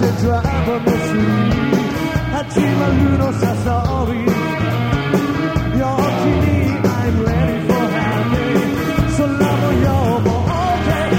始まるのさ Sorry 陽気に I'm ready for happy 空模様も OK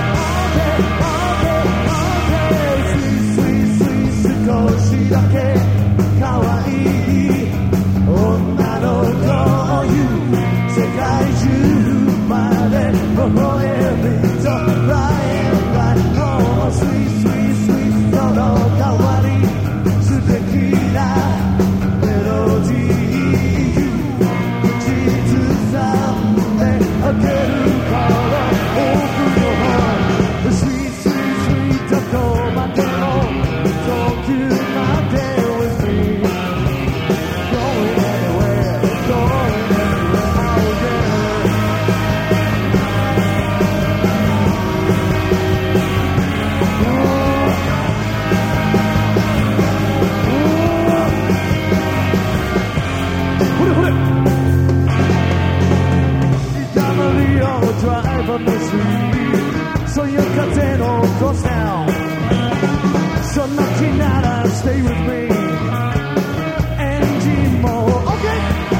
Sweet Sweet Sweet 少しだけ可愛い女の子を言う世界中まで微笑みと Right Oh Sweet Sweet Sweet その代わり素敵なメロディー口ずさんであげるから Open your heart Sweet Sweet Sweet どこまでも遠くまで with me Going anywhere Going anywhere Oh yeah ほれほれ痛まりをドライバーのスイーそういう風のコースダウンそんな気なら Stay with me エンジンも OK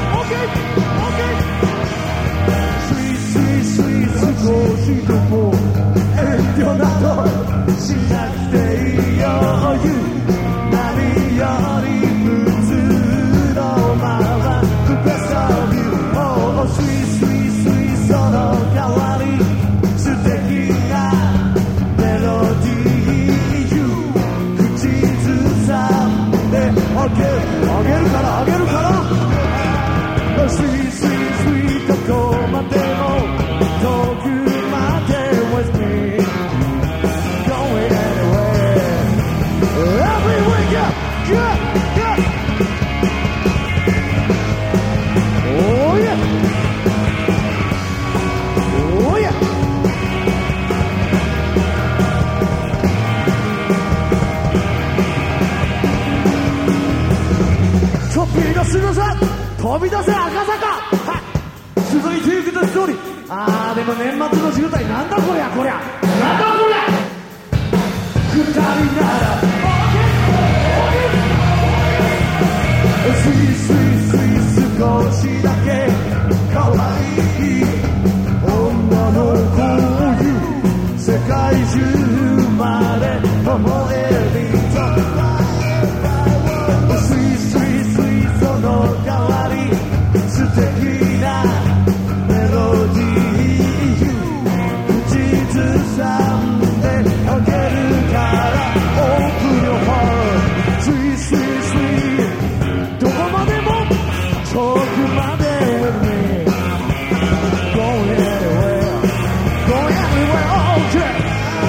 Sweet Sweet Sweet 少しでも遠慮などしなくていいよ You 何より普通のまま The best of you Oh Sweet Sweet Sweet その代わり素敵なメロディー You 口ずさんであげるから Sweet Sweet Sweet どこまでも遠くまで with me Going anywhere Everywhere yeah Oh yeah Oh yeah飛び出せ赤坂はい続いていくとストーリーでも年末の渋滞なんだこりゃなんだこりゃ二人なら Sweet Sweet Sweet 少しだけ可愛い女の子を言う世界中まで思えるとSweet Sweet Sweet その代わり素敵なメロディー口ずさんであげるから Open your heart Sweet Sweet Sweet どこまでも遠くまで with me Going anywhere Going everywhere Okay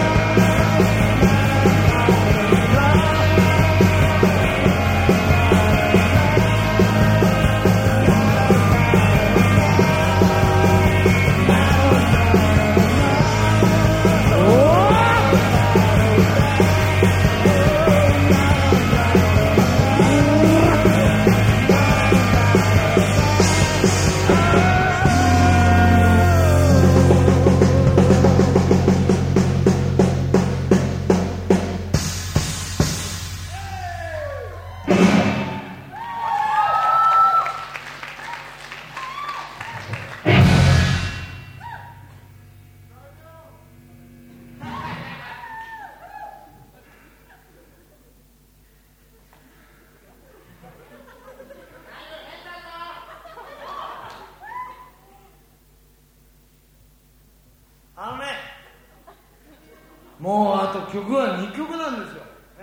もうあと曲は2曲なんですよ、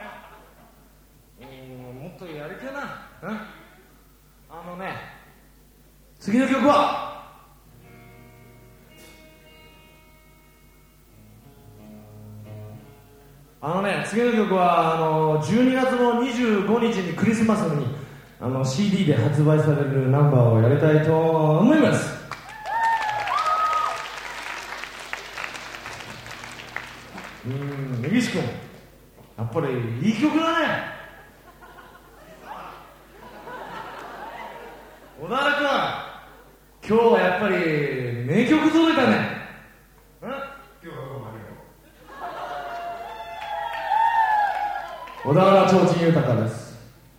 もっとやりてえな、次の曲は次の曲は12月の25日にクリスマスにCD で発売されるナンバーをやりたいと思います。根岸君やっぱりいい曲だね。小田原君今日はやっぱり名曲届いたね。今日はどうもありがとう。小小田原提灯豊です。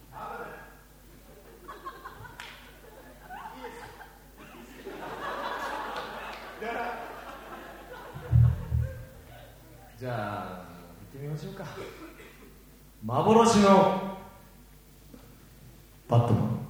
じゃあ行ってみましょうか。幻のバットマン。